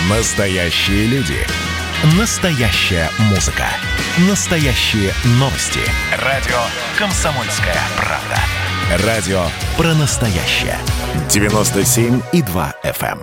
Настоящие люди. Настоящая музыка. Настоящие новости. Радио «Комсомольская правда». Радио про настоящее. 97,2 FM.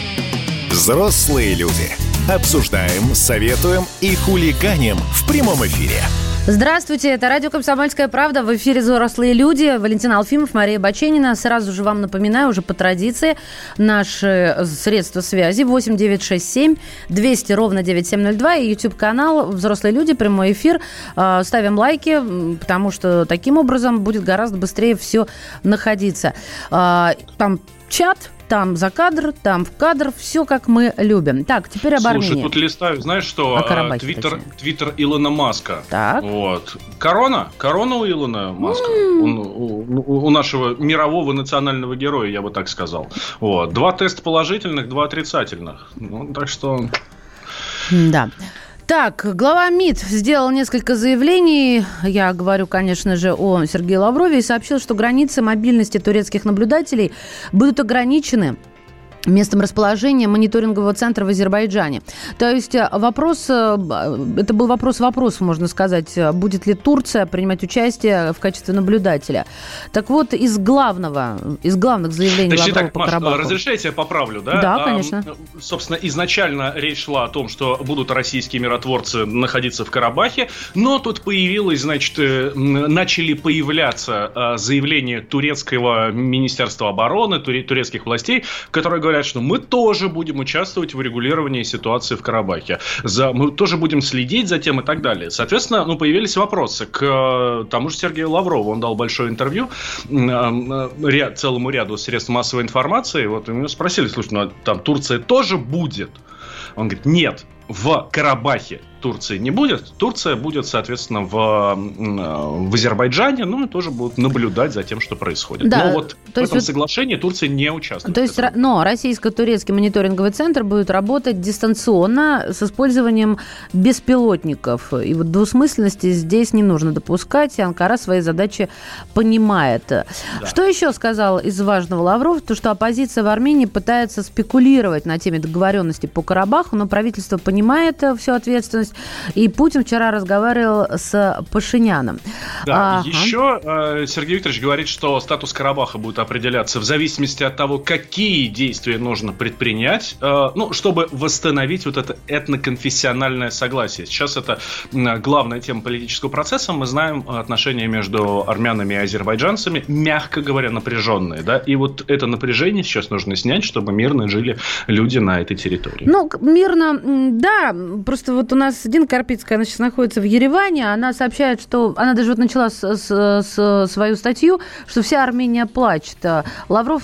Взрослые люди. Обсуждаем, советуем и хулиганим в прямом эфире. Здравствуйте, это радио «Комсомольская правда». В эфире «Взрослые люди». Валентин Алфимов, Мария Баченина. Сразу же вам напоминаю, уже по традиции, наши средства связи 8 967 200 ровно 9702 и YouTube-канал «Взрослые люди», прямой эфир. Ставим лайки, потому что таким образом будет гораздо быстрее все находиться. Там чат, там за кадр, там в кадр, все как мы любим. Так, теперь об Армении. Слушай, тут листаю, знаешь что? Твиттер Илона Маска. Так. Вот. Корона у Илона Маска. У нашего мирового национального героя, я бы так сказал. Вот. 2 теста положительных, 2 отрицательных. Ну, так что... Да. Так, глава МИД сделал несколько заявлений. Я говорю, конечно же, о Сергее Лаврове. И сообщил, что границы мобильности турецких наблюдателей будут ограничены местом расположения мониторингового центра в Азербайджане. То есть вопрос, это был вопрос вопросов, можно сказать, будет ли Турция принимать участие в качестве наблюдателя. Так вот, из главных заявлений Лаврова по Карабаху. Разрешите, я поправлю, да? Да, конечно. Собственно, изначально речь шла о том, что будут российские миротворцы находиться в Карабахе, но тут появилось, начали появляться заявления турецкого министерства обороны, турецких властей, которые говорят, что мы тоже будем участвовать в регулировании ситуации в Карабахе. Мы тоже будем следить за тем и так далее. Соответственно, появились вопросы к тому же Сергею Лаврову. Он дал большое интервью целому ряду средств массовой информации. Вот, и меня спросили, слушай, там Турция тоже будет? Он говорит, нет, в Карабахе Турции не будет. Турция будет, соответственно, в Азербайджане, и тоже будут наблюдать за тем, что происходит. Да, но вот в этом соглашении Турция не участвует. То есть, но российско-турецкий мониторинговый центр будет работать дистанционно с использованием беспилотников. И вот двусмысленности здесь не нужно допускать, и Анкара свои задачи понимает. Да. Что еще сказал из важного Лавров? То, что оппозиция в Армении пытается спекулировать на теме договоренности по Карабаху, но правительство понимает всю ответственность. И Путин вчера разговаривал с Пашиняном. Да, еще Сергей Викторович говорит, что статус Карабаха будет определяться в зависимости от того, какие действия нужно предпринять, чтобы восстановить вот это этноконфессиональное согласие. Сейчас это главная тема политического процесса. Мы знаем отношения между армянами и азербайджанцами, мягко говоря, напряженные. Да? И вот это напряжение сейчас нужно снять, чтобы мирно жили люди на этой территории. Мирно, да. Просто вот у нас Дина Карпицкая, она сейчас находится в Ереване, она сообщает, что она даже вот начала свою статью, что вся Армения плачет. Лавров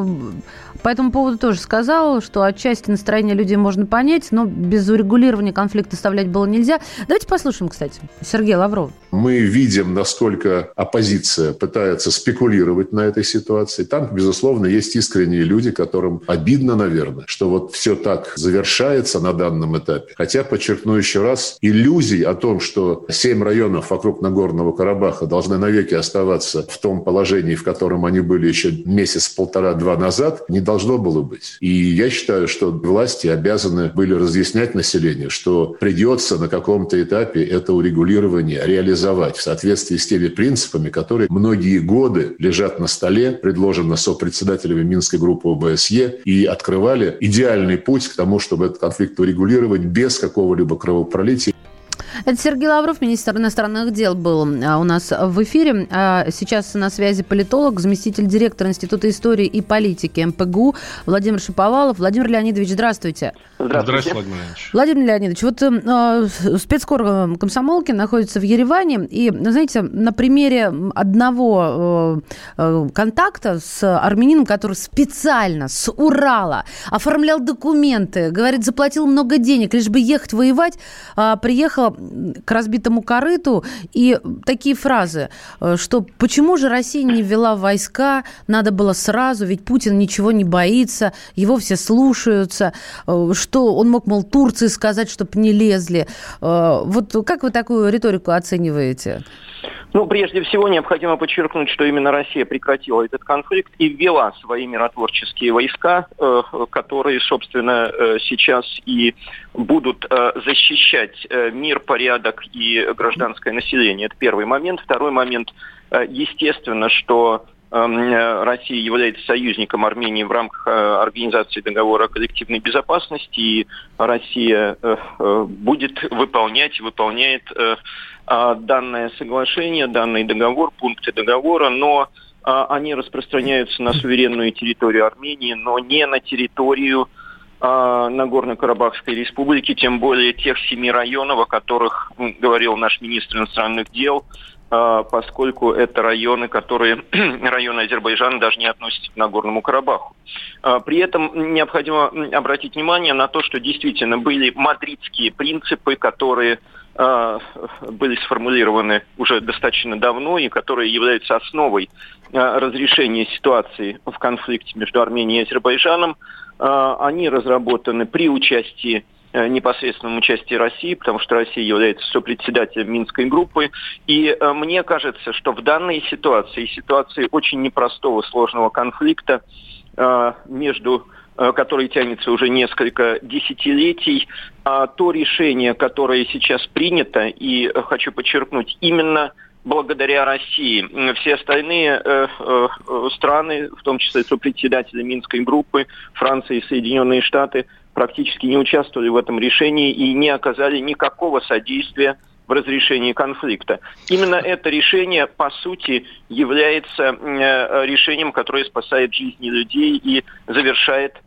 по этому поводу тоже сказал, что отчасти настроение людей можно понять, но без урегулирования конфликта оставлять было нельзя. Давайте послушаем, кстати, Сергея Лаврова. Мы видим, насколько оппозиция пытается спекулировать на этой ситуации. Там, безусловно, есть искренние люди, которым обидно, наверное, что вот все так завершается на данном этапе. Хотя, подчеркну еще раз, иллюзий о том, что 7 районов вокруг Нагорного Карабаха должны навеки оставаться в том положении, в котором они были еще месяц, 1,5-2 назад, не должно было быть. И я считаю, что власти обязаны были разъяснять населению, что придется на каком-то этапе это урегулирование реализовать в соответствии с теми принципами, которые многие годы лежат на столе, предложено сопредседателями Минской группы ОБСЕ, и открывали идеальный путь к тому, чтобы этот конфликт урегулировать без какого-либо кровопролития. Это Сергей Лавров, министр иностранных дел, был у нас в эфире. Сейчас на связи политолог, заместитель директора Института истории и политики МПГУ Владимир Шаповалов. Владимир Леонидович, здравствуйте. Здравствуйте, Владимир Леонидович. Владимир Леонидович, вот спецкор комсомолки находится в Ереване. И, знаете, на примере одного контакта с армянином, который специально с Урала оформлял документы, говорит, заплатил много денег, лишь бы ехать воевать, приехал к разбитому корыту, и такие фразы, что почему же Россия не ввела войска, надо было сразу, ведь Путин ничего не боится, его все слушаются, что он мог, мол, Турции сказать, чтобы не лезли. Вот как вы такую риторику оцениваете? Прежде всего, необходимо подчеркнуть, что именно Россия прекратила этот конфликт и ввела свои миротворческие войска, которые, собственно, сейчас и будут защищать мир, порядок и гражданское население. Это первый момент. Второй момент. Естественно, что Россия является союзником Армении в рамках Организации договора о коллективной безопасности, и Россия выполняет данное соглашение, данный договор, пункты договора, но они распространяются на суверенную территорию Армении, но не на территорию Нагорно-Карабахской республики, тем более тех 7 районов, о которых говорил наш министр иностранных дел, поскольку это районы, районы Азербайджана даже не относятся к Нагорному Карабаху. При этом необходимо обратить внимание на то, что действительно были мадридские принципы, которые были сформулированы уже достаточно давно и которые являются основой разрешения ситуации в конфликте между Арменией и Азербайджаном. Они разработаны при непосредственном участии России, потому что Россия является сопредседателем Минской группы. И мне кажется, что в данной ситуации очень непростого, сложного конфликта, который тянется уже несколько десятилетий, то решение, которое сейчас принято, и хочу подчеркнуть, именно благодаря России. Все остальные страны, в том числе сопредседатели Минской группы, Франция и Соединенные Штаты, практически не участвовали в этом решении и не оказали никакого содействия в разрешении конфликта. Именно это решение, по сути, является решением, которое спасает жизни людей и завершает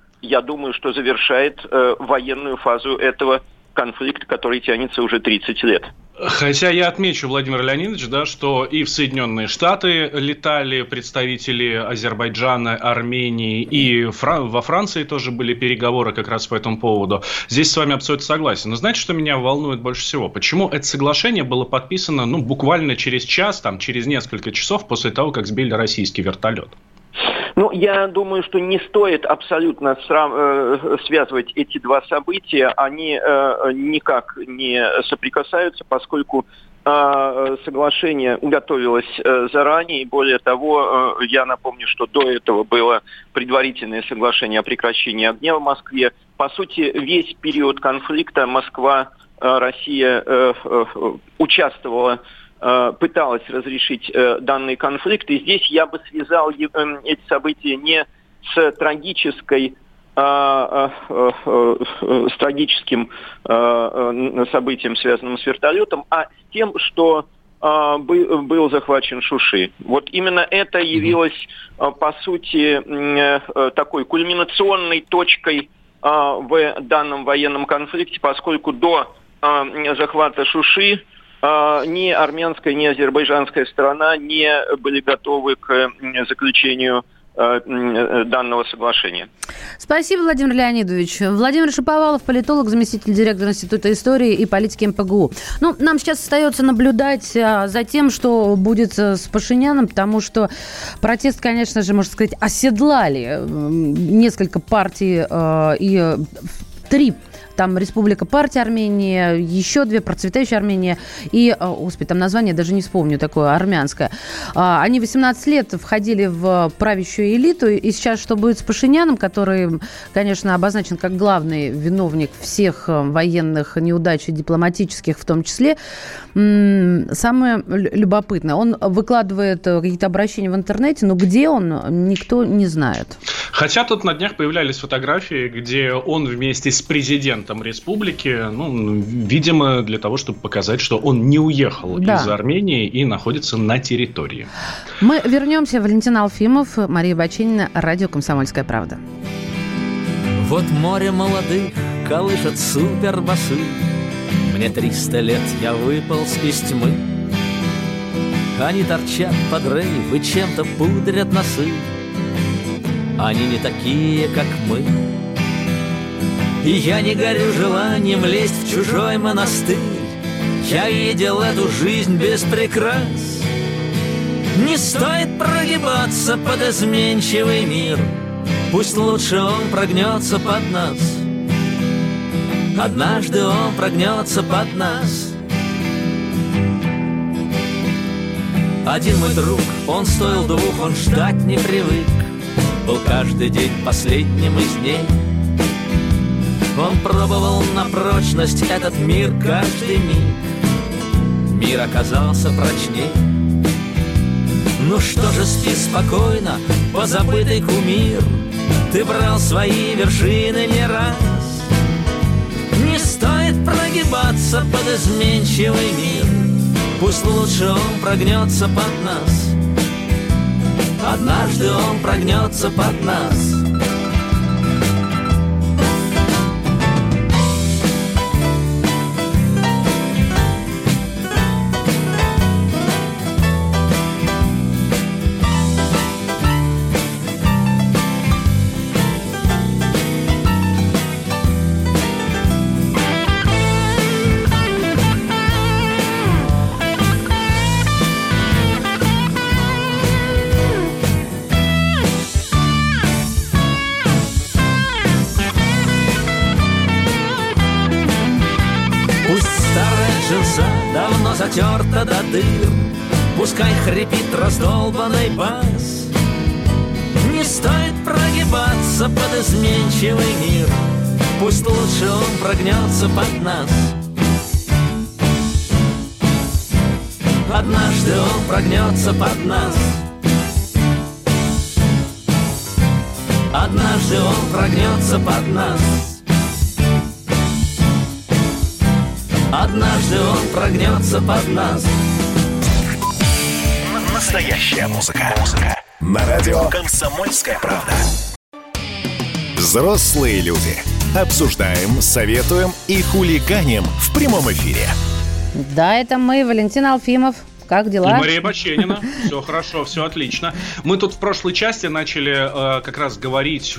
военную фазу этого конфликта, который тянется уже 30 лет. Хотя я отмечу, Владимир Леонидович, что и в Соединенные Штаты летали представители Азербайджана, Армении, и во Франции тоже были переговоры как раз по этому поводу. Здесь с вами абсолютно согласен. Но знаете, что меня волнует больше всего? Почему это соглашение было подписано буквально через час, через несколько часов после того, как сбили российский вертолет? Я думаю, что не стоит абсолютно связывать эти два события. Они никак не соприкасаются, поскольку соглашение готовилось заранее. И более того, я напомню, что до этого было предварительное соглашение о прекращении огня в Москве. По сути, весь период конфликта Москва, Россия пыталась разрешить данный конфликт. И здесь я бы связал эти события не с трагическим событием, связанным с вертолетом, а с тем, что был захвачен Шуши. Вот именно это явилось, по сути, такой кульминационной точкой в данном военном конфликте, поскольку до захвата Шуши ни армянская, ни азербайджанская сторона не были готовы к заключению данного соглашения. Спасибо, Владимир Леонидович. Владимир Шаповалов, политолог, заместитель директора Института истории и политики МПГУ. Нам сейчас остается наблюдать за тем, что будет с Пашиняном, потому что протест, конечно же, можно сказать, оседлали несколько партий и 3. Там Республика партия Армения, еще 2 процветающая Армения и, там название даже не вспомню, такое армянское. Они 18 лет входили в правящую элиту, и сейчас что будет с Пашиняном, который, конечно, обозначен как главный виновник всех военных неудач, дипломатических в том числе, самое любопытное. Он выкладывает какие-то обращения в интернете, но где он, никто не знает. Хотя тут на днях появлялись фотографии, где он вместе с президентом республики, видимо, для того, чтобы показать, что он не уехал из Армении и находится на территории. Мы вернемся. Валентин Алфимов, Мария Баченина, радио «Комсомольская правда». Вот море молодых колышет супербасы. Мне 300 лет, я выполз из тьмы. Они торчат под рейв и чем-то пудрят носы. Они не такие, как мы. И я не горю желанием лезть в чужой монастырь. Я видел эту жизнь без прикрас. Не стоит прогибаться под изменчивый мир. Пусть лучше он прогнется под нас. Однажды он прогнется под нас. Один мой друг, он стоил двух, он ждать не привык. Был каждый день последним из дней. Он пробовал на прочность этот мир каждый миг. Мир оказался прочней. Ну что же, спи спокойно, позабытый кумир. Ты брал свои вершины не раз. Не стоит прогибаться под изменчивый мир. Пусть лучше он прогнется под нас. Однажды он прогнется под нас. Давно затерта до дыр, пускай хрипит раздолбанный бас. Не стоит прогибаться под изменчивый мир. Пусть лучше он прогнется под нас. Однажды он прогнется под нас. Однажды он прогнется под нас. Однажды он прогнется под нас. Настоящая музыка. На радио «Комсомольская правда». Взрослые люди. Обсуждаем, советуем и хулиганим в прямом эфире. Да, это мы, Валентин Алфимов. Как дела? И Мария Баченина. Все хорошо, все отлично. Мы тут в прошлой части начали как раз говорить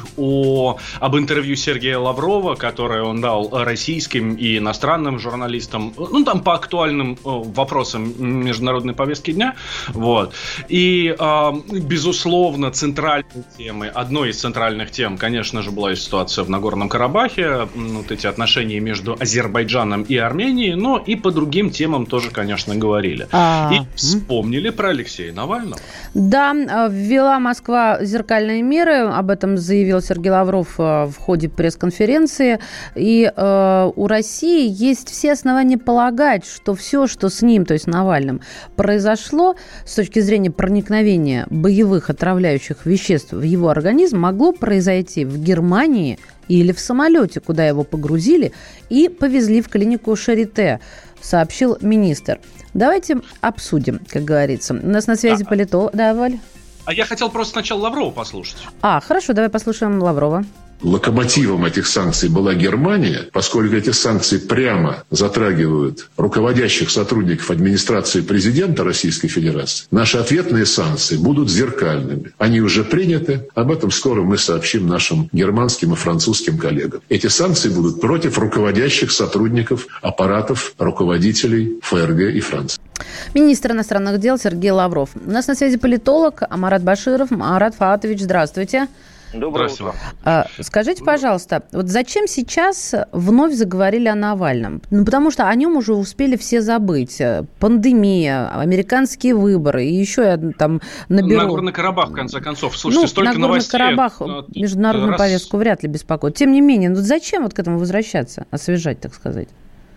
об интервью Сергея Лаврова, которое он дал российским и иностранным журналистам, ну, там по актуальным вопросам международной повестки дня. Вот. И, безусловно, центральной темой, одной из центральных тем, конечно же, была ситуация в Нагорном Карабахе, вот эти отношения между Азербайджаном и Арменией, но и по другим темам тоже, конечно, говорили. И вспомнили про Алексея Навального. Да, ввела Москва зеркальные меры, об этом заявил Сергей Лавров в ходе пресс-конференции. И у России есть все основания полагать, что все, что с ним, то есть Навальным, произошло с точки зрения проникновения боевых отравляющих веществ в его организм, могло произойти в Германии или в самолете, куда его погрузили и повезли в клинику Шарите, сообщил министр. Давайте обсудим, как говорится. У нас на связи политолог. Да, Валь? А я хотел просто сначала Лаврова послушать. Хорошо, давай послушаем Лаврова. Локомотивом этих санкций была Германия, поскольку эти санкции прямо затрагивают руководящих сотрудников администрации президента Российской Федерации. Наши ответные санкции будут зеркальными. Они уже приняты. Об этом скоро мы сообщим нашим германским и французским коллегам. Эти санкции будут против руководящих сотрудников аппаратов руководителей ФРГ и Франции. Министр иностранных дел Сергей Лавров. У нас на связи политолог Марат Баширов. Марат Фаатович, здравствуйте. Доброе утро. Скажите, пожалуйста, вот зачем сейчас вновь заговорили о Навальном? Ну, потому что о нем уже успели все забыть. Пандемия, американские выборы, и еще я там наберу... Нагорный Карабах, в конце концов. Слушайте, столько новостей. Нагорный Карабах международную повестку вряд ли беспокоит. Тем не менее, зачем вот к этому возвращаться, освежать, так сказать?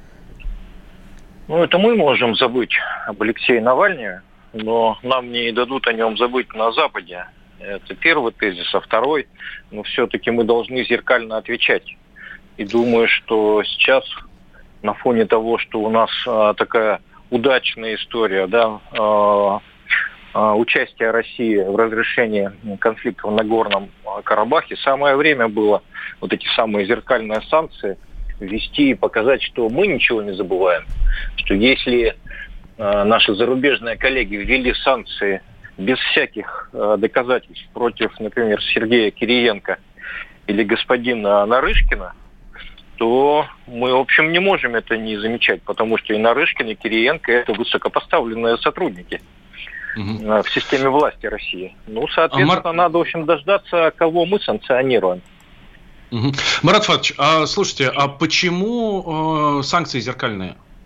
Это мы можем забыть об Алексее Навальном, но нам не дадут о нем забыть на Западе. Это первый тезис. А второй, все-таки мы должны зеркально отвечать. И думаю, что сейчас на фоне того, что у нас такая удачная история, участия России в разрешении конфликта в Нагорном Карабахе, самое время было вот эти самые зеркальные санкции ввести и показать, что мы ничего не забываем. Что если наши зарубежные коллеги ввели санкции без всяких доказательств против, например, Сергея Кириенко или господина Нарышкина, то мы, в общем, не можем это не замечать, потому что и Нарышкин, и Кириенко – это высокопоставленные сотрудники в системе власти России. Соответственно, надо, в общем, дождаться, кого мы санкционируем. Марат Фатович, слушайте, а почему санкции зеркальные?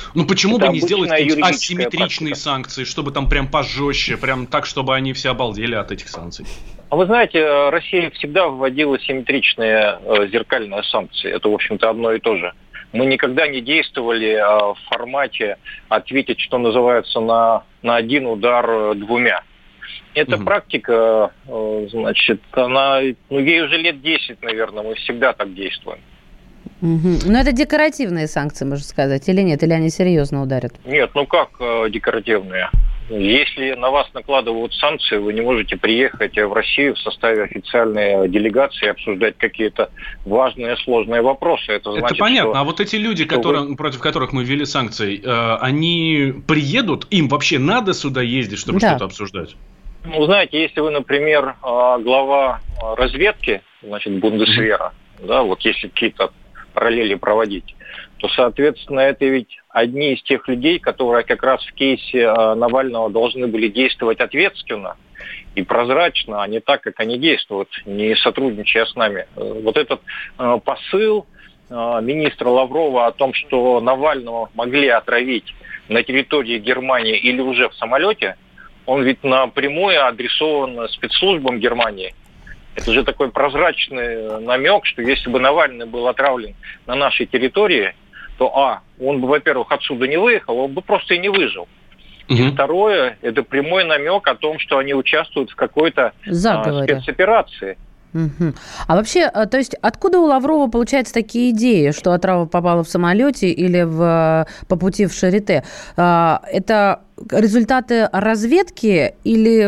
Ну почему Это бы не сделать какие-то юридическая асимметричные практика. санкции, чтобы там прям пожестче, прям так, чтобы они все обалдели от этих санкций? А вы знаете, Россия всегда вводила симметричные зеркальные санкции. Это, в общем-то, одно и то же. Мы никогда не действовали в формате ответить, что называется, на один удар двумя. Эта практика, значит, она, ей уже лет 10, наверное, мы всегда так действуем. Но это декоративные санкции, можно сказать, или нет? Или они серьезно ударят? Нет, ну как декоративные? Если на вас накладывают санкции, вы не можете приехать в Россию в составе официальной делегации и обсуждать какие-то важные, сложные вопросы. Это значит, понятно. что... А вот эти люди, против которых мы ввели санкции, они приедут? Им вообще надо сюда ездить, чтобы что-то обсуждать? Ну, знаете, если вы, например, глава разведки, значит, Бундесвера, да, вот если какие-то параллели проводить, то, соответственно, это ведь одни из тех людей, которые как раз в кейсе Навального должны были действовать ответственно и прозрачно, а не так, как они действуют, не сотрудничая с нами. Вот этот посыл министра Лаврова о том, что Навального могли отравить на территории Германии или уже в самолете, он ведь напрямую адресован спецслужбам Германии. Это же такой прозрачный намек, что если бы Навальный был отравлен на нашей территории, то, он бы, во-первых, отсюда не выехал, он бы просто и не выжил. И второе, это прямой намек о том, что они участвуют в какой-то спецоперации. А вообще, то есть, откуда у Лаврова получаются такие идеи, что отрава попала в самолете или по пути в Шарите? Это результаты разведки или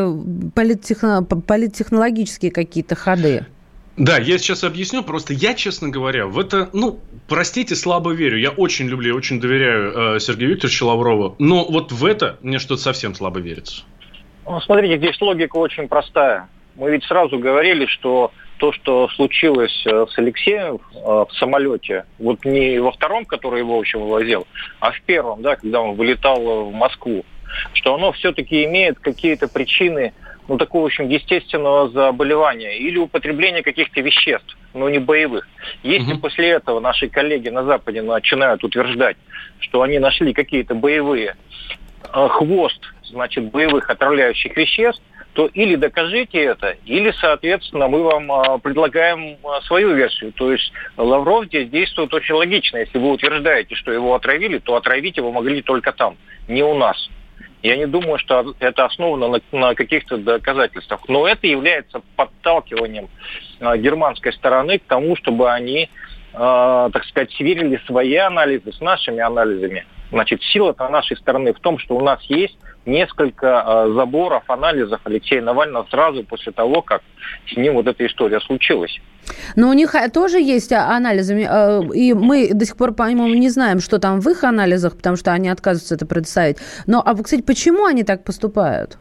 политтехнологические какие-то ходы? Да, я сейчас объясню. Просто я, честно говоря, в это, простите, слабо верю. Я очень люблю и очень доверяю Сергею Викторовичу Лаврову. Но вот в это мне что-то совсем слабо верится. Смотрите, здесь логика очень простая. Мы ведь сразу говорили, что то, что случилось с Алексеем в самолете, вот не во втором, который его, в общем, вывозил, а в первом, да, когда он вылетал в Москву, что оно все-таки имеет какие-то причины, такого, в общем, естественного заболевания или употребления каких-то веществ, но не боевых. Если после этого наши коллеги на Западе начинают утверждать, что они нашли какие-то боевые, хвост, значит, боевых отравляющих веществ, то или докажите это, или, соответственно, мы вам предлагаем свою версию. То есть Лавров здесь действует очень логично. Если вы утверждаете, что его отравили, то отравить его могли только там, не у нас. Я не думаю, что это основано на каких-то доказательствах. Но это является подталкиванием германской стороны к тому, чтобы они, так сказать, сверили свои анализы с нашими анализами. Значит, сила-то нашей стороны в том, что у нас есть несколько заборов, анализов Алексея Навального сразу после того, как с ним вот эта история случилась. Но у них тоже есть анализы, и мы до сих пор, по-моему, не знаем, что там в их анализах, потому что они отказываются это предоставить. Кстати, почему они так поступают?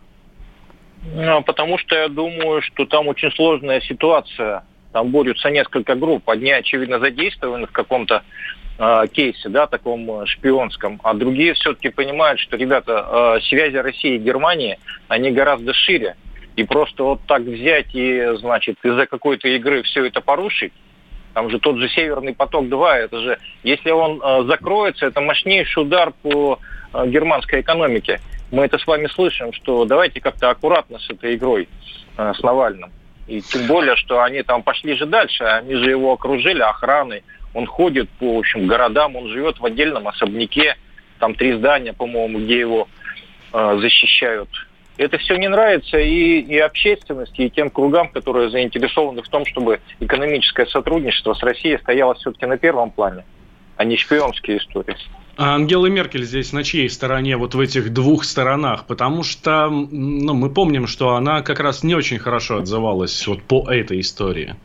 Потому что я думаю, что там очень сложная ситуация. Там борются несколько групп. Одни, очевидно, задействованы в каком-то кейсе, да, таком шпионском, а другие все-таки понимают, что, ребята, связи России и Германии, они гораздо шире. И просто вот так взять и, значит, из-за какой-то игры все это порушить, там же тот же Северный поток-2, это же, если он закроется, это мощнейший удар по германской экономике. Мы это с вами слышим, что давайте как-то аккуратно с этой игрой, с Навальным. И тем более, что они там пошли же дальше, они же его окружили охраной. Он ходит по, в общем, городам, он живет в отдельном особняке, там 3 здания, по-моему, где его защищают. Это все не нравится и общественности, и тем кругам, которые заинтересованы в том, чтобы экономическое сотрудничество с Россией стояло все-таки на первом плане, а не шпионские истории. А Ангела Меркель здесь на чьей стороне, вот в этих двух сторонах? Потому что, мы помним, что она как раз не очень хорошо отзывалась вот по этой истории.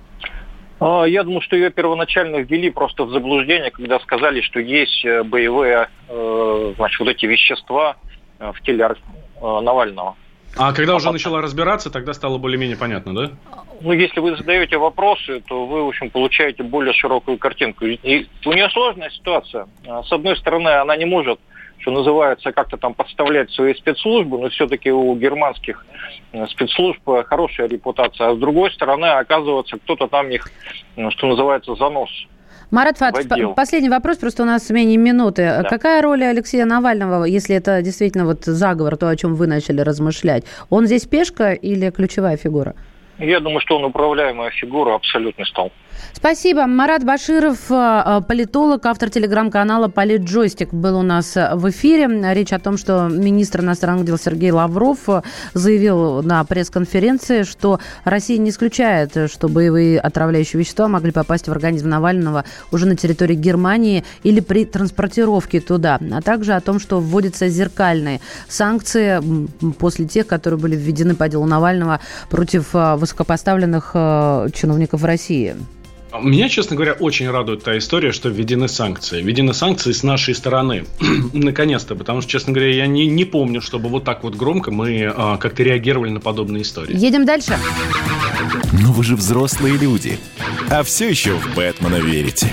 Я думаю, что ее первоначально ввели просто в заблуждение, когда сказали, что есть боевые, значит, вот эти вещества в теле Навального. А когда уже начала разбираться, тогда стало более-менее понятно, да? Если вы задаете вопросы, то вы, в общем, получаете более широкую картинку. И у нее сложная ситуация. С одной стороны, она не может, что называется, как-то там подставлять свои спецслужбы, но все-таки у германских спецслужб хорошая репутация. А с другой стороны, оказывается, кто-то там их, что называется, занос. Марат Фатович, последний вопрос, просто у нас менее минуты. Да. Какая роль Алексея Навального, если это действительно вот заговор, то, о чем вы начали размышлять? Он здесь пешка или ключевая фигура? Я думаю, что он управляемая фигура, абсолютный стол. Спасибо. Марат Баширов, политолог, автор телеграм-канала «Политджойстик», был у нас в эфире. Речь о том, что министр иностранных дел Сергей Лавров заявил на пресс-конференции, что Россия не исключает, что боевые отравляющие вещества могли попасть в организм Навального уже на территории Германии или при транспортировке туда. А также о том, что вводятся зеркальные санкции после тех, которые были введены по делу Навального против высокопоставленных чиновников России. Меня, честно говоря, очень радует та история, что введены санкции. Введены санкции с нашей стороны. Наконец-то. Потому что, честно говоря, я не помню, чтобы вот так вот громко мы как-то реагировали на подобные истории. Едем дальше. Но вы же взрослые люди. А все еще в Бэтмена верите.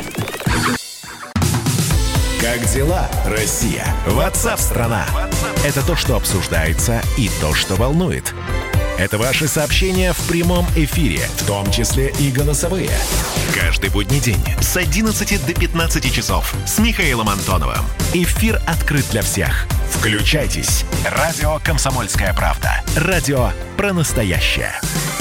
Как дела, Россия? WhatsApp-страна. Это то, что обсуждается и то, что волнует. Это ваши сообщения в прямом эфире, в том числе и голосовые. Каждый будний день с 11 до 15 часов с Михаилом Антоновым. Эфир открыт для всех. Включайтесь. Радио «Комсомольская правда». Радио про настоящее.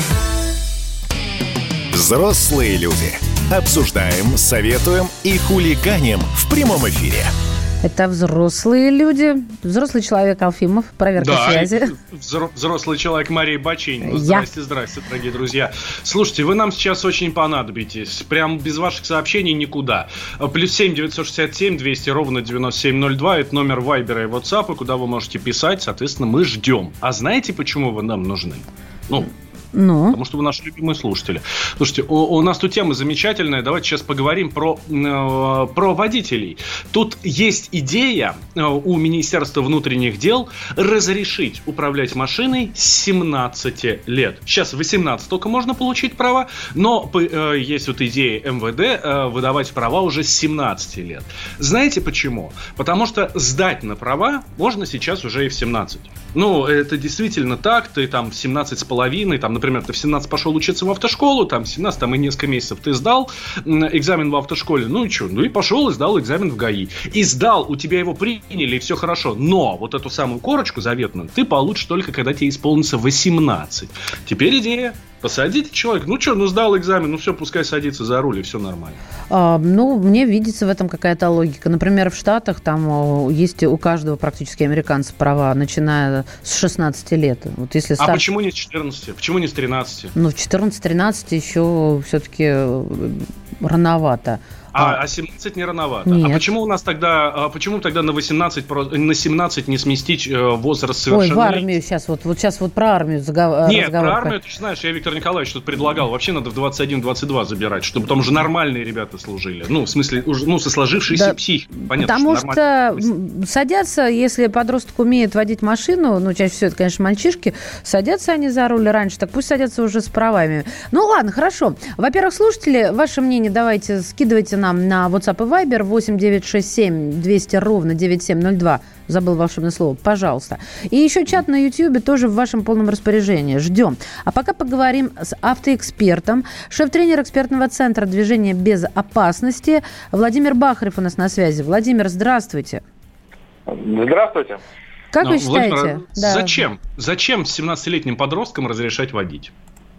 Взрослые люди. Обсуждаем, советуем и хулиганим в прямом эфире. Это взрослые люди. Взрослый человек Алфимов. Проверка связи. Взрослый человек Мария Баченина. Здрасте, дорогие друзья. Слушайте, вы нам сейчас очень понадобитесь. Прям без ваших сообщений никуда. +7 967 200 ровно 9702. Это номер Вайбера и WhatsApp, куда вы можете писать. Соответственно, мы ждем. А знаете, почему вы нам нужны? Потому что вы наши любимые слушатели. Слушайте, у нас тут тема замечательная. Давайте сейчас поговорим про водителей. Тут есть идея у Министерства внутренних дел разрешить управлять машиной с 17 лет. Сейчас 18 только можно получить права, но есть вот идея МВД выдавать права уже с 17 лет. Знаете почему? Потому что сдать на права можно сейчас уже и в 17. Это действительно так. Ты там в 17,5, там, например, ты в 17 пошел учиться в автошколу, там в 17, там и несколько месяцев ты сдал экзамен в автошколе, и пошел и сдал экзамен в ГАИ. И сдал, у тебя его приняли, и все хорошо. Но вот эту самую корочку заветную ты получишь только, когда тебе исполнится 18. Теперь идея. Посадите человека. Сдал экзамен, все, пускай садится за руль, и все нормально. Мне видится в этом какая-то логика. Например, в Штатах там есть у каждого практически американца права, начиная с 16 лет. Вот если почему не с 14? Почему не с 13? В 14-13 еще все-таки рановато. А 17 не рановато. Нет. А почему у нас тогда, на 18, на 17 не сместить возраст совершеннолетия? В армию сейчас вот про армию разговор. Нет, про армию, ты знаешь, я Виктор Николаевич тут предлагал, вообще надо в 21-22 забирать, чтобы там уже нормальные ребята служили. В смысле, со сложившейся психикой. Понятно, потому что садятся, если подросток умеет водить машину, чаще всего это, конечно, мальчишки, садятся они за руль раньше, так пусть садятся уже с правами. Ладно, хорошо. Во-первых, слушатели, ваше мнение давайте скидывайте нам на WhatsApp и Viber 8 967 200 ровно 9702. Забыл волшебное слово. Пожалуйста. И еще чат на YouTube тоже в вашем полном распоряжении. Ждем. А пока поговорим с автоэкспертом, шеф-тренер экспертного центра движения без опасности Владимир Бахарев у нас на связи. Владимир, здравствуйте. Здравствуйте. Как вы считаете? Владимир, зачем 17-летним подросткам разрешать водить?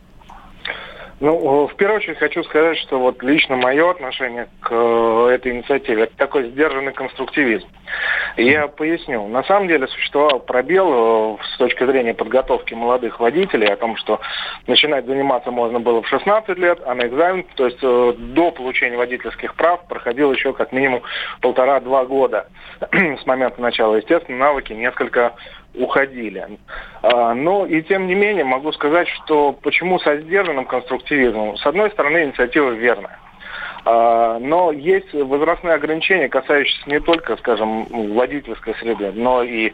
В первую очередь хочу сказать, что лично мое отношение к этой инициативе – это такой сдержанный конструктивизм. Я поясню. На самом деле существовал пробел с точки зрения подготовки молодых водителей о том, что начинать заниматься можно было в 16 лет, а на экзамен, то есть до получения водительских прав, проходил еще как минимум 1,5-2 года с момента начала. Естественно, навыки несколько уходили. Но и тем не менее могу сказать, что почему со сдержанным конструктивизмом. С одной стороны, инициатива верная. Но есть возрастные ограничения, касающиеся не только, скажем, водительской среды, но и,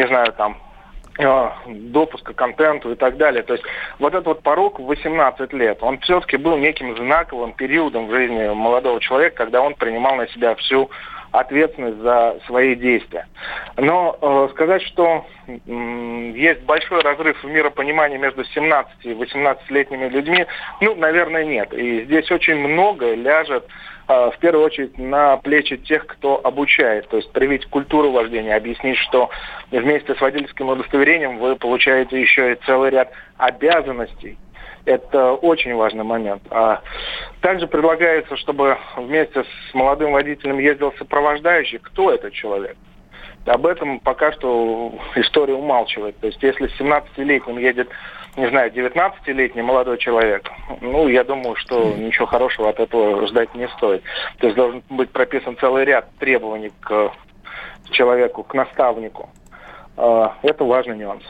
допуска к контенту и так далее. То есть этот порог в 18 лет, он все-таки был неким знаковым периодом в жизни молодого человека, когда он принимал на себя всю ответственность за свои действия. Но сказать, что есть большой разрыв в миропонимании между 17 и 18-летними людьми, наверное, нет. И здесь очень многое ляжет в первую очередь на плечи тех, кто обучает. То есть привить культуру вождения, объяснить, что вместе с водительским удостоверением вы получаете еще и целый ряд обязанностей. Это очень важный момент. Также предлагается, чтобы вместе с молодым водителем ездил сопровождающий. Кто этот человек? Об этом пока что история умалчивает. То есть если с 17-летним едет, не знаю, 19-летний молодой человек, я думаю, что ничего хорошего от этого ждать не стоит. То есть должен быть прописан целый ряд требований к человеку, к наставнику. Это важный нюанс.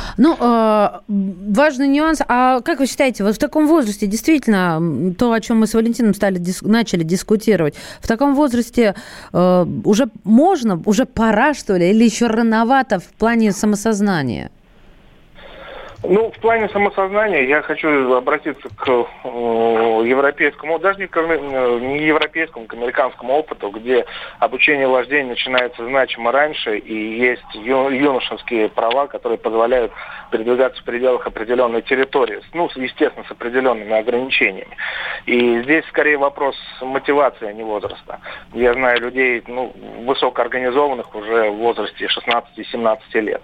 Важный нюанс. А как вы считаете, вот в таком возрасте действительно то, о чем мы с Валентином начали дискутировать, в таком возрасте уже можно, уже пора, что ли, или еще рановато в плане самосознания? В плане самосознания я хочу обратиться к европейскому, даже не европейскому, к американскому опыту, где обучение вождению начинается значимо раньше, и есть юношеские права, которые позволяют передвигаться в пределах определенной территории, естественно, с определенными ограничениями. И здесь скорее вопрос мотивации, а не возраста. Я знаю людей, высокоорганизованных уже в возрасте 16-17 лет.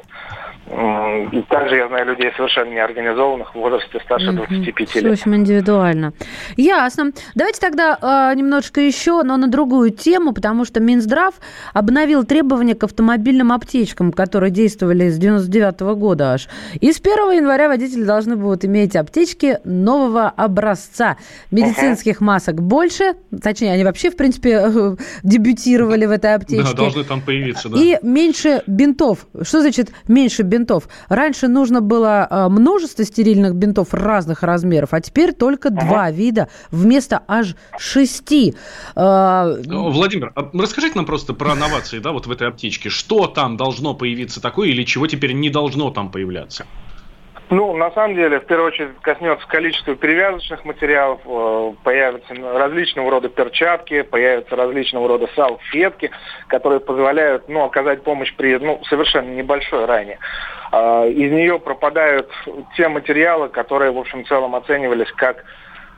И также я знаю людей совершенно неорганизованных в возрасте старше 25 лет. В общем, индивидуально. Ясно. Давайте тогда немножечко еще, но на другую тему, потому что Минздрав обновил требования к автомобильным аптечкам, которые действовали с 1999 года аж. И с 1 января водители должны будут иметь аптечки нового образца. Медицинских масок больше, точнее, они вообще, в принципе, дебютировали в этой аптечке. Да, должны там появиться, да. И меньше бинтов. Что значит меньше бинтов? Раньше нужно было множество стерильных бинтов разных размеров, а теперь только 2 вида вместо аж 6. Владимир, расскажите нам просто про новации, да, вот в этой аптечке. Что там должно появиться такое или чего теперь не должно там появляться? На самом деле, в первую очередь, коснется количества перевязочных материалов, появятся различного рода перчатки, появятся различного рода салфетки, которые позволяют, оказать помощь при, совершенно небольшой ране. Из нее пропадают те материалы, которые, в общем, в целом оценивались как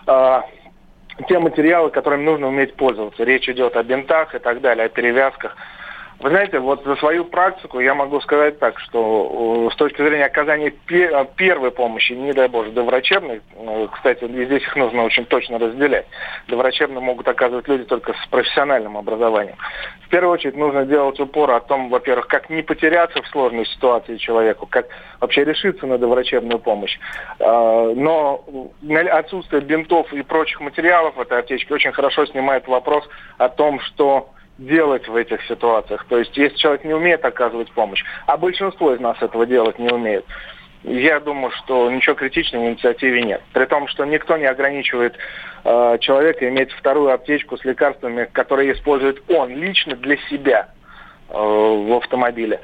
те материалы, которыми нужно уметь пользоваться. Речь идет о бинтах и так далее, о перевязках. Вы знаете, вот за свою практику я могу сказать так, что с точки зрения оказания первой помощи, не дай боже, доврачебной, кстати, здесь их нужно очень точно разделять. Доврачебно могут оказывать люди только с профессиональным образованием. В первую очередь нужно делать упор о том, во-первых, как не потеряться в сложной ситуации человеку, как вообще решиться на доврачебную помощь. Но отсутствие бинтов и прочих материалов в этой аптечке очень хорошо снимает вопрос о том, что делать в этих ситуациях. То есть, если человек не умеет оказывать помощь, а большинство из нас этого делать не умеет, я думаю, что ничего критичного в инициативе нет. При том, что никто не ограничивает человека иметь вторую аптечку с лекарствами, которые использует он лично для себя в автомобиле.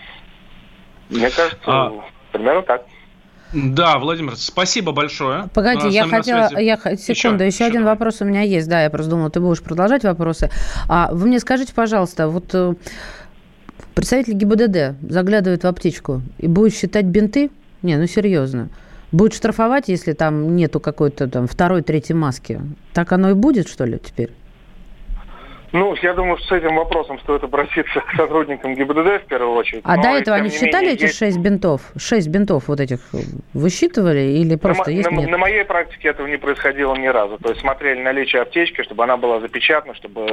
Мне кажется, примерно так. Да, Владимир, спасибо большое. Погоди, секунду, еще один вопрос у меня есть. Да, я просто думала, ты будешь продолжать вопросы. Вы мне скажите, пожалуйста, вот представитель ГИБДД заглядывает в аптечку и будет считать бинты? Не, серьезно. Будет штрафовать, если там нету какой-то там второй, третьей маски? Так оно и будет, что ли, теперь? Я думаю, что с этим вопросом стоит обратиться к сотрудникам ГИБДД в первую очередь. А до этого они считали эти 6 бинтов? 6 бинтов вот этих высчитывали или просто нет? На моей практике этого не происходило ни разу. То есть смотрели наличие аптечки, чтобы она была запечатана, чтобы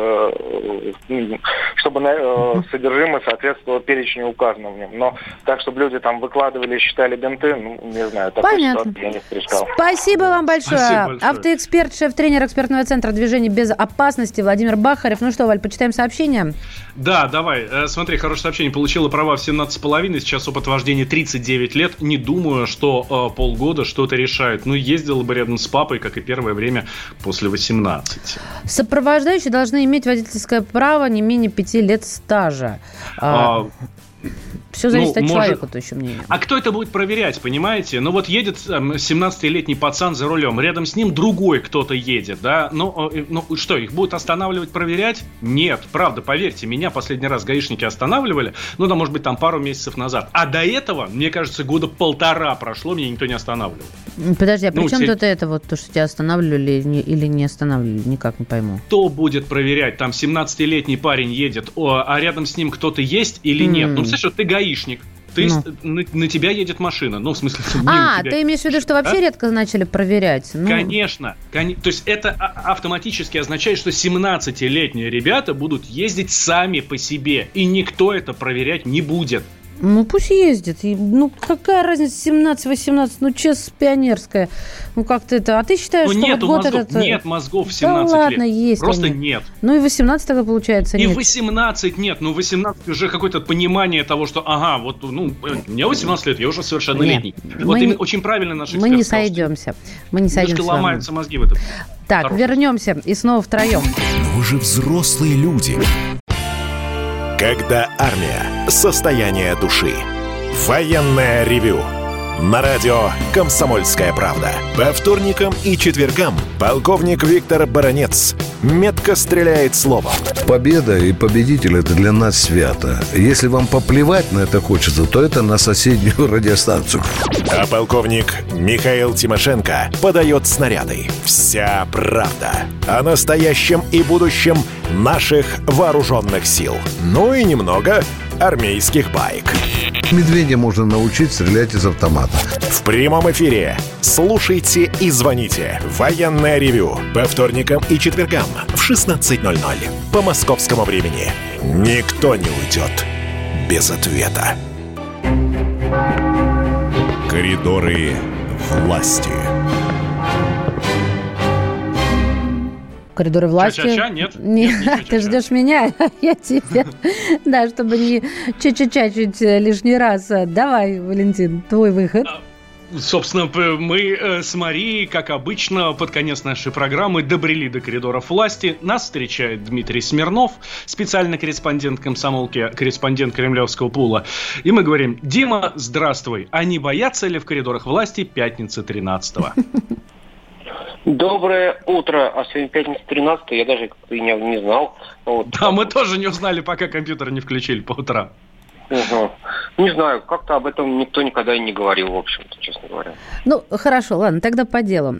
содержимое соответствовало перечню указанному в нем. Но так, чтобы люди там выкладывали и считали бинты, не знаю, такой ситуации я не встречал. Спасибо вам большое. Автоэксперт, шеф-тренер экспертного центра движения безопасности Владимир Бахарев. Ну что, Валь, почитаем сообщения? Да, давай. Смотри, хорошее сообщение. Получила права в 17,5, сейчас опыт вождения 39 лет. Не думаю, что полгода что-то решает. Ездила бы рядом с папой, как и первое время после 18. Сопровождающие должны иметь водительское право не менее 5 лет стажа. Все зависит от человека, то еще мнение. А кто это будет проверять, понимаете? Ну вот едет 17-летний пацан за рулем, рядом с ним другой кто-то едет, да? Ну что, их будут останавливать, проверять? Нет, правда, поверьте, меня последний раз гаишники останавливали, может быть, там пару месяцев назад. А до этого, мне кажется, года 1.5 прошло, меня никто не останавливал. Подожди, а при чем тут это вот, то, что тебя останавливали или не останавливали? Никак не пойму. Кто будет проверять? Там 17-летний парень едет, а рядом с ним кто-то есть или нет? Представляешь, что ты гаишник. На тебя едет машина. В смысле, ты имеешь в виду, что вообще редко начали проверять? Конечно. То есть это автоматически означает, что 17-летние ребята будут ездить сами по себе, и никто это проверять не будет. Пусть ездит. Какая разница, 17-18, честно, пионерская. Как-то это... А ты считаешь, что нету вот мозгов, этот... Нет мозгов в 17 ладно, лет. Есть Просто они. нет. И 18 тогда получается нет. И 18 нет. 18 уже какое-то понимание того, что мне 18 лет, я уже совершеннолетний. Очень правильно наш эксперт Мы не сойдемся. Немножко ломаются мозги в этом. Так, вернемся и снова втроем. Но вы же взрослые люди. Когда армия. Состояние души. Военное ревю. На радио «Комсомольская правда». По вторникам и четвергам полковник Виктор Баранец метко стреляет словом. Победа и победитель – это для нас свято. Если вам поплевать на это хочется, то это на соседнюю радиостанцию. А полковник Михаил Тимошенко подает снаряды. Вся правда о настоящем и будущем наших вооруженных сил. И немного армейских баек. Медведя можно научить стрелять из автомата. В прямом эфире. Слушайте и звоните. Военное ревю. По вторникам и четвергам в 16:00. По московскому времени. Никто не уйдет без ответа. Коридоры власти. Коридоры власти. Ча-ча-ча? Нет, ты ждешь меня, я тебя. Да, чтобы не ча-ча-ча чуть лишний раз. Давай, Валентин, твой выход. Собственно, мы с Марией, как обычно, под конец нашей программы добрели до коридоров власти. Нас встречает Дмитрий Смирнов, специальный корреспондент комсомолки, корреспондент кремлевского пула. И мы говорим: Дима, здравствуй. А не боятся ли в коридорах власти пятницы 13-го? Доброе утро. А сегодня пятница 13-го, я даже как-то не знал. Да, мы тоже не узнали, пока компьютер не включили по утрам. Угу. Не знаю, как-то об этом никто никогда и не говорил, в общем-то, честно говоря. Хорошо, ладно, тогда по делу.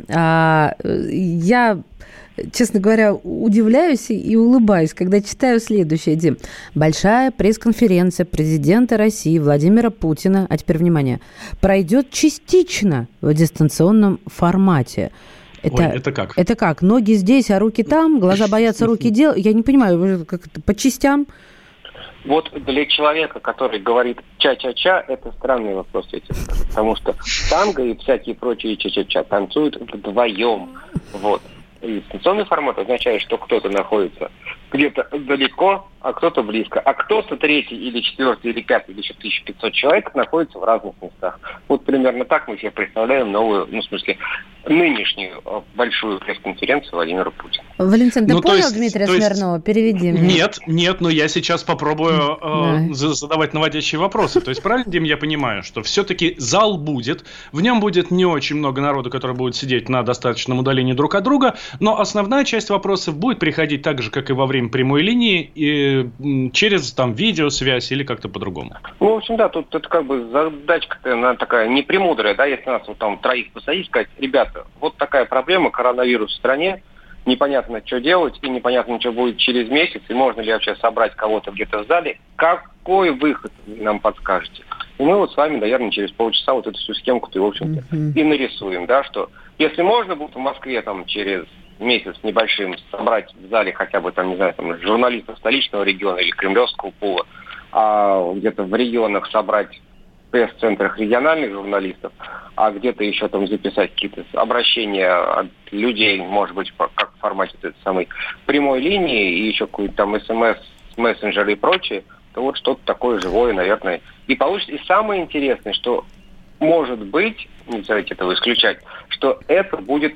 Я, честно говоря, удивляюсь и улыбаюсь, когда читаю следующее, Дим. Большая пресс-конференция президента России Владимира Путина, а теперь внимание, пройдет частично в дистанционном формате. Это как? Это как? Ноги здесь, а руки там? Глаза боятся, руки делать? Я не понимаю, как это, по частям? Вот для человека, который говорит ча-ча-ча, это странный вопрос, я тебе скажу. Потому что танго и всякие прочие ча-ча-ча танцуют вдвоем. И дистанционный формат означает, что кто-то находится где-то далеко, а кто-то близко. А кто-то третий или четвертый или пятый или еще 1500 человек находится в разных местах. Вот примерно так мы себе представляем новую, нынешнюю большую пресс-конференцию Владимира Путина. Валентин, ты понял Дмитрия Смирнова? Переведи мне. Нет, но я сейчас попробую задавать наводящие вопросы. То есть правильно, Дим, я понимаю, что все-таки зал будет, в нем будет не очень много народу, который будет сидеть на достаточном удалении друг от друга, но основная часть вопросов будет приходить так же, как и во время прямой линии, и через видеосвязь или как-то по-другому. В общем, да, тут это задачка-то она такая не премудрая, да, если нас троих посадить, сказать: ребята, вот такая проблема, коронавирус в стране, непонятно, что делать, и непонятно, что будет через месяц, и можно ли вообще собрать кого-то где-то в зале, какой выход вы нам подскажете? И мы с вами, наверное, через полчаса эту всю схемку-то, в общем-то, и нарисуем, да, что если можно будет в Москве через месяц небольшим собрать в зале хотя бы, журналистов столичного региона или кремлевского пула, а где-то в регионах собрать в пресс-центрах региональных журналистов, а где-то еще записать какие-то обращения от людей, может быть, как в формате этой самой прямой линии, и еще какой-то СМС, мессенджеры и прочее, то что-то такое живое, наверное, и получится. И самое интересное, что может быть, не давайте этого исключать, что это будет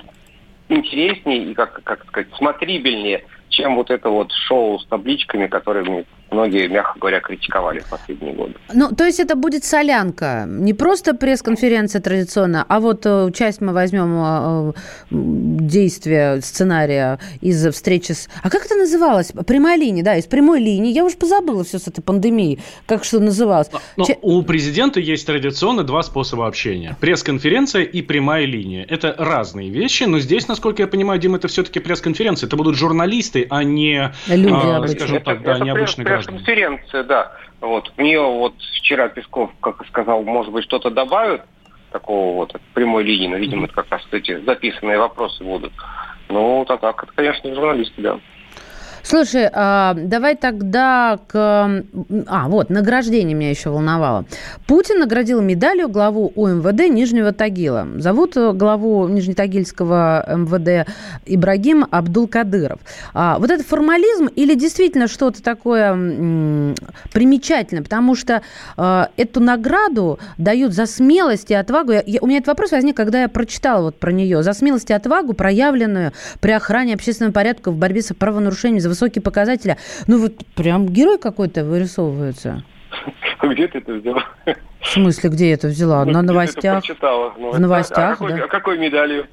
интереснее и, как сказать, смотрибельнее, чем это шоу с табличками, которые мы многие, мягко говоря, критиковали в последние годы. Ну, то есть это будет солянка, не просто пресс-конференция традиционная, а вот часть мы возьмем действия, сценария из встречи с... А как это называлось? Прямая линия, да, из прямой линии. Я уже позабыла все с этой пандемией, как что называлось. Но у президента есть традиционно два способа общения. Пресс-конференция и прямая линия. Это разные вещи, но здесь, насколько я понимаю, Дим, это все-таки пресс-конференция. Это будут журналисты, а не, скажем так, не обычные граждане. Пресс-конференция, да. Вот. В нее вот вчера Песков, как сказал, может быть, что-то добавят такого вот прямой линии, но, видимо, это как раз эти записанные вопросы будут. Ну, так, это, конечно, журналисты, да. Слушай, давай тогда к... вот, награждение меня еще волновало. Путин наградил медалью главу УМВД Нижнего Тагила. Зовут главу Нижнетагильского МВД Ибрагим Абдулкадыров. Вот это формализм или действительно что-то такое примечательное? Потому что эту награду дают за смелость и отвагу. У меня этот вопрос возник, когда я прочитала вот про нее. За смелость и отвагу, проявленную при охране общественного порядка в борьбе с правонарушениями за высокие показатели. Ну вот прям герой какой-то вырисовывается. Где ты это взяла? В смысле, где я это взяла? На новостях. В новостях, да. Какой медалью?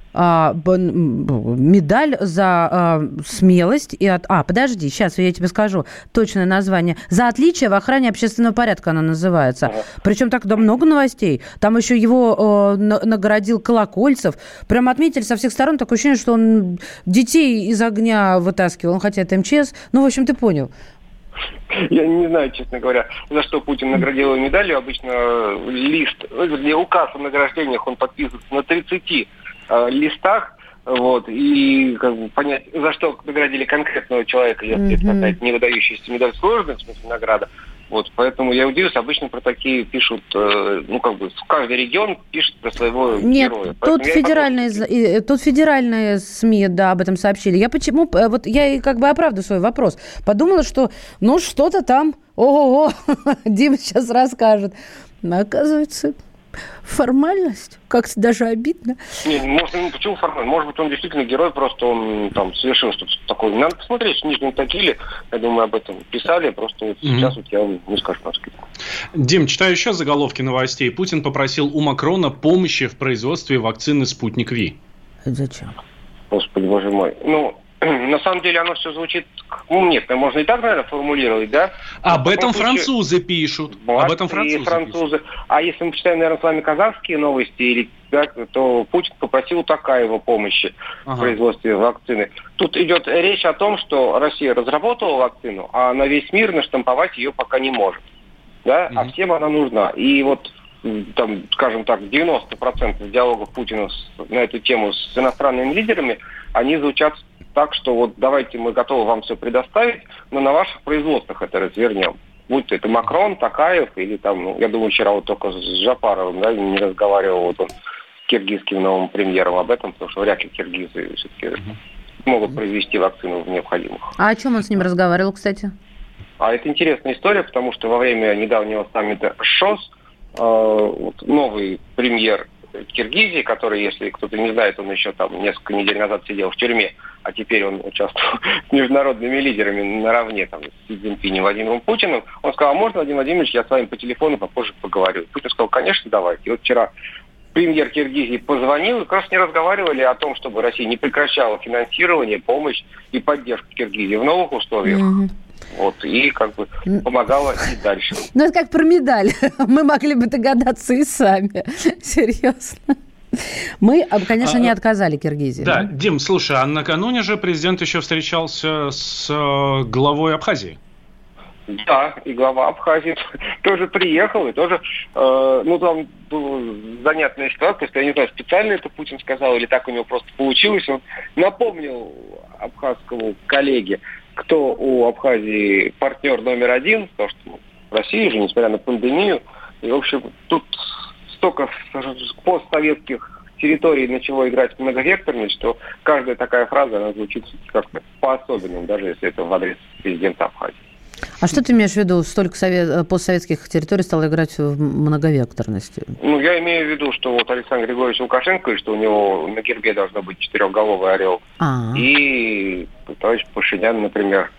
Медаль за смелость и подожди, сейчас я тебе скажу точное название. За отличие в охране общественного порядка она называется. Ага. Причем так много новостей. Там еще его наградил Колокольцев. Прям отметили со всех сторон. Такое ощущение, что он детей из огня вытаскивал. Хотя это МЧС. Ну, в общем, ты понял. Я не знаю, честно говоря, за что Путин наградил его медалью. Обычно указ о награждениях он подписывается на 30 листах. Вот, и как бы понять, за что наградили конкретного человека, если это какая-то не выдающаяся медаль сложная, в смысле награда. Вот, поэтому я удивлюсь, обычно про такие пишут, каждый регион пишет про своего героя. Тут федеральные СМИ, да, об этом сообщили. Я как бы оправдываю свой вопрос. Подумала, что, что-то там, ого-го, Дима сейчас расскажет. Но, оказывается, формальность. Как-то даже обидно. Почему формально? Может быть, он действительно герой, просто он там совершил что-то такое. Надо посмотреть, в Нижнем Тагиле, я думаю, об этом писали, просто вот сейчас вот я вам не скажу. Дим, читаю еще заголовки новостей. Путин попросил у Макрона помощи в производстве вакцины «Спутник Ви». Зачем? Господи, боже мой. На самом деле оно все звучит... можно и так, наверное, формулировать, да? Об этом французы пишут. Об этом французы. А если мы читаем, наверное, с вами казахские новости, то Путин попросил Токаева помощи в производстве вакцины. Тут идет речь о том, что Россия разработала вакцину, а на весь мир наштамповать ее пока не может. Да? А всем она нужна. И вот там, скажем так, 90% диалогов Путина на эту тему с иностранными лидерами, они звучат так, что вот давайте мы готовы вам все предоставить, но на ваших производствах это развернем. Будь то это Макрон, Токаев или там, я думаю, вчера вот только с Жапаровым, да, не разговаривал вот он с киргизским новым премьером об этом, потому что вряд ли киргизы все-таки могут произвести вакцину в необходимых. А о чем он с ним разговаривал, кстати? А это интересная история, потому что во время недавнего саммита ШОС новый премьер Киргизии, который, если кто-то не знает, он еще там несколько недель назад сидел в тюрьме, а теперь он участвовал с международными лидерами наравне там, с Си Цзиньпинем, Владимиром Путиным. Он сказал: можно, Владимир Владимирович, я с вами по телефону попозже поговорю. Путин сказал: конечно, давайте. И вот вчера премьер Киргизии позвонил, и как раз не разговаривали о том, чтобы Россия не прекращала финансирование, помощь и поддержку Киргизии в новых условиях. Вот, и как бы помогала и дальше. Ну, это как про медаль. Мы могли бы догадаться и сами. Серьезно. Мы, конечно, не отказали Киргизии. Да, Дим, слушай, а накануне же президент еще встречался с главой Абхазии. Да, и глава Абхазии тоже приехал, и тоже, там была занятная ситуация, что я не знаю, специально это Путин сказал, или так у него просто получилось. Он напомнил абхазскому коллеге, кто у Абхазии партнер номер один, потому что в России же, несмотря на пандемию, и, в общем, тут столько постсоветских территорий начало играть в многовекторность, что каждая такая фраза, она звучит как-то по-особенному, даже если это в адрес президента Абхазии. А что ты имеешь в виду, столько постсоветских территорий стало играть в многовекторности? Я имею в виду, что вот Александр Григорьевич Лукашенко, и что у него на гербе должно быть 4-головый орел. И товарищ Пашинян, например, тоже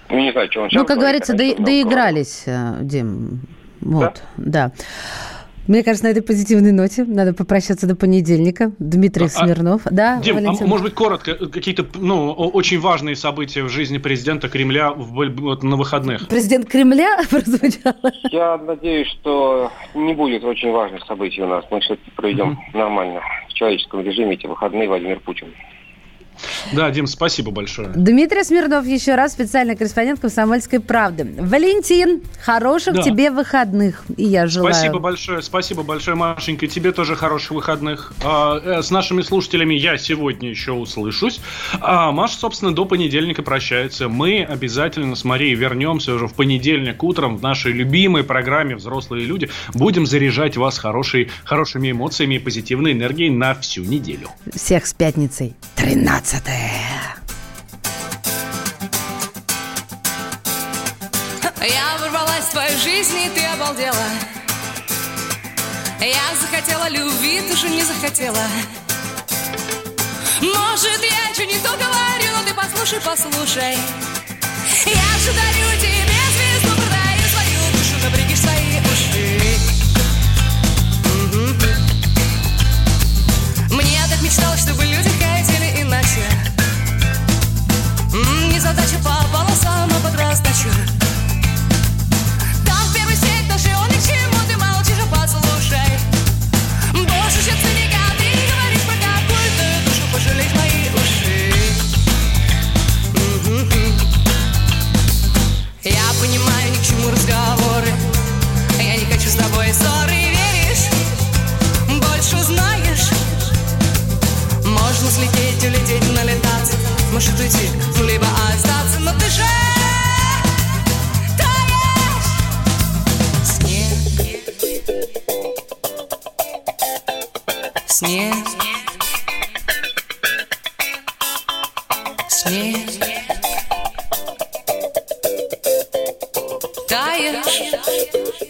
Не знаю, что он сейчас как говорит, говорится, доигрались, Дим. Вот, да. Мне кажется, на этой позитивной ноте надо попрощаться до понедельника. Дмитрий Смирнов. Да, Дим, Валентин? может быть, коротко, какие-то очень важные события в жизни президента Кремля на выходных? Президент Кремля прозвучал? Я надеюсь, что не будет очень важных событий у нас. Мы все-таки проведем нормально, в человеческом режиме эти выходные. Владимир Путин. Да, Дим, спасибо большое. Дмитрий Смирнов, еще раз, специальный корреспондент «Комсомольской правды». Валентин, хороших тебе выходных. И я желаю. Спасибо большое, Машенька. Тебе тоже хороших выходных. С нашими слушателями я сегодня еще услышусь. Маша, собственно, до понедельника прощается. Мы обязательно с Марией вернемся уже в понедельник утром в нашей любимой программе «Взрослые люди». Будем заряжать вас хорошими эмоциями и позитивной энергией на всю неделю. Всех с пятницей. 13. Я ворвалась в твою жизнь, и ты обалдела. Я захотела любви, ты же не захотела. Может, я что не то говорю, но ты послушай. Я же дарю тебе звезду, продаю свою душу, напряги свои уши. Мне так мечталось, чтобы люди хотели иначе. Не задача по полосам, а под раздачу. Там первый степь, даже он ни к чему, ты молчишь, а послушай. Больше, чем циника, ты говоришь про какую-то душу, пожалеть мои уши. Я понимаю, ни к чему разговоры. Я не хочу с тобой ссоры, веришь? Больше знаешь. Можно слететь, улететь, налетаться. Может уйти, либо остаться. Но ты же таешь. Снег таешь.